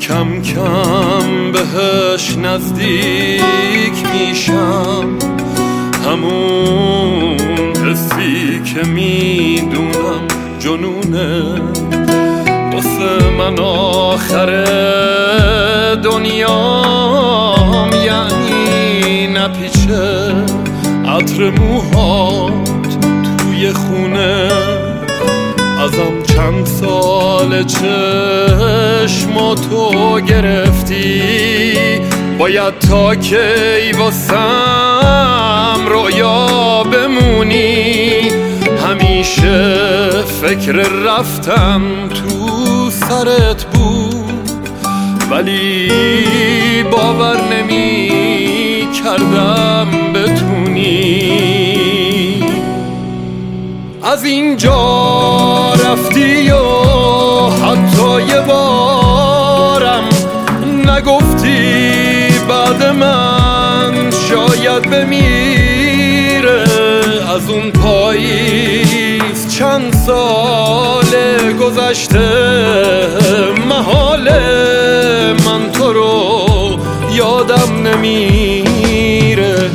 کم کم بهش نزدیک میشم، همون حسی که میدونم جنونه. واسه من آخر دنیام یعنی نپیچه عطر موهات توی خونه. ازم چند سال چشماتو گرفتی، باید تا کی واسم رویا بمونی. همیشه فکر رفتن تو سرت بود، ولی باور نمی کردم بتونی. از اینجا رفتی و حتی یه بارم نگفتی بعد من شاید بمیره. از اون پاییز چند سال گذشته، محاله من تو رو یادم نمیره.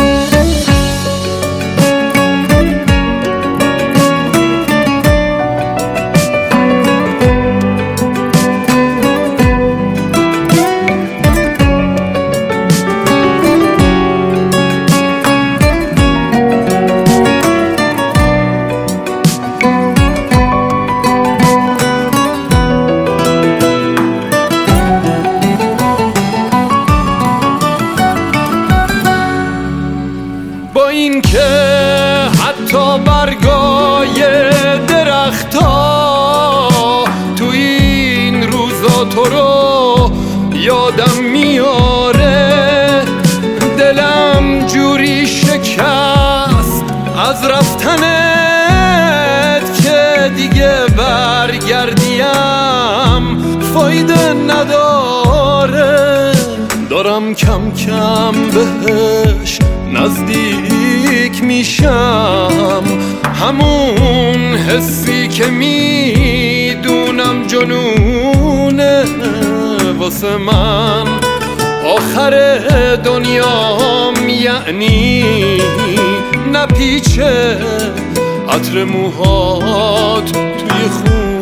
با این که حتی برگای درختا تو این روزا تو رو یادم میاره، دلم جوری شکست از رفتنت که دیگه برگردیم فایده نداره. دارم کم کم بهش نزدیک میشم، همون حسی که میدونم جنونه. واسه من آخر دنیام یعنی نپیچه عطر موهات توی خون.